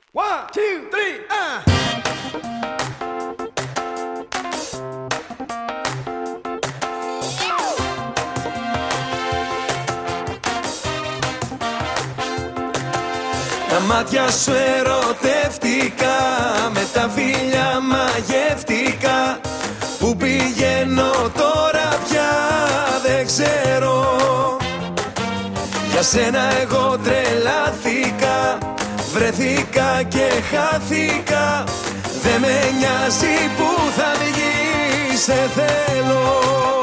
One, two, three, Τα μάτια σου ερωτεύτηκα, με τα φίλια μαγεύτηκα. Πού πηγαίνω τώρα πια δεν ξέρω. Για σένα εγώ τρελάθηκα, βρεθήκα και χάθηκα. Δεν με νοιάζει που θα βγει, σε θέλω.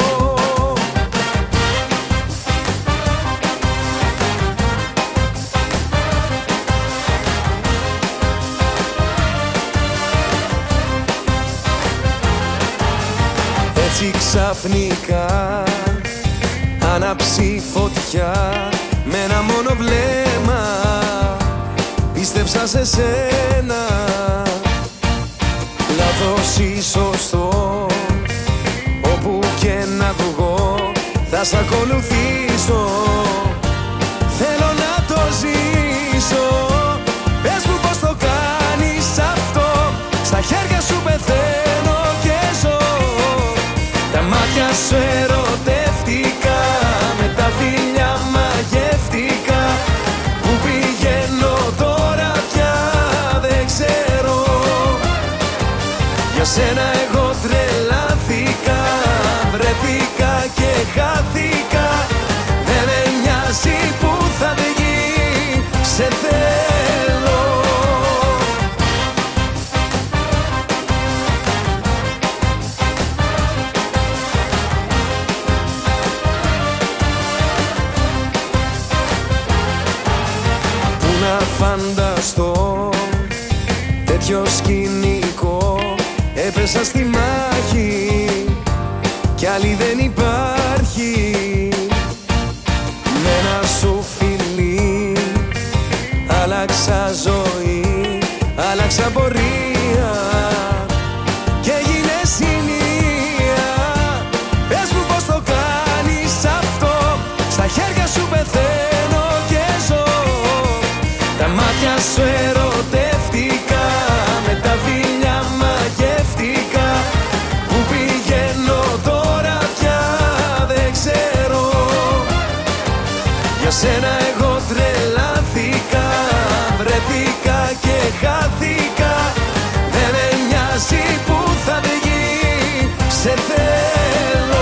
Έτσι ξαφνικά άναψει φωτιά με ένα μόνο βλέμμα. Πίστεψα σε σένα, λάθος ή σωστό, όπου και να βγω θα σ' ακολουθήσω. Θέλω να το ζήσω. Πες μου πως το κάνεις αυτό, στα χέρια σου πεθαίνω και ζω. Τα μάτια σου ερωτεύτηκα, με τα φίλια μαγεύτηκα. Πού πηγαίνω τώρα πια δεν ξέρω. Για σένα εγώ τρελάθηκα, βρεθήκα και χάθηκα. Δεν με νοιάζει που θα βγει, σε θέλω. Φανταστώ τέτοιο σκηνικό, έπεσα στη μάχη κι άλλη δεν υπάρχει. Με ένα σου φιλί άλλαξα ζωή, άλλαξα πορεία και έγινες σημεία. Πες μου πως το κάνεις αυτό, στα χέρια σου πεθαίνω και ζω. Τα μάτια σου ερωτεύτηκα, με τα φίλια μαγεύτηκα. Πού πηγαίνω τώρα πια δεν ξέρω. Για σένα εγώ τρελάθηκα, βρεθήκα και χάθηκα. Δεν με νοιάζει που θα βγει, σε θέλω.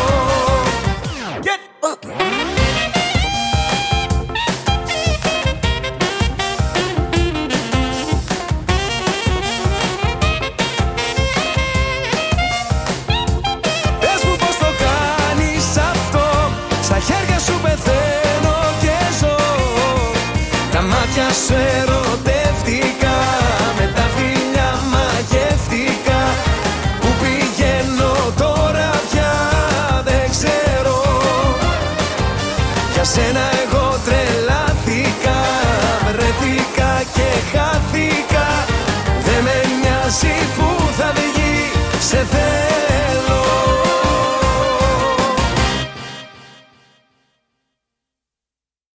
Σου ερωτεύτηκα, με τα φίλια μαγεύτηκα. Πού πηγαίνω τώρα πια δεν ξέρω. Για σένα εγώ τρελάθηκα, βρεθήκα και χάθηκα. Δεν με νοιάζει που θα βγει, σε θέλω.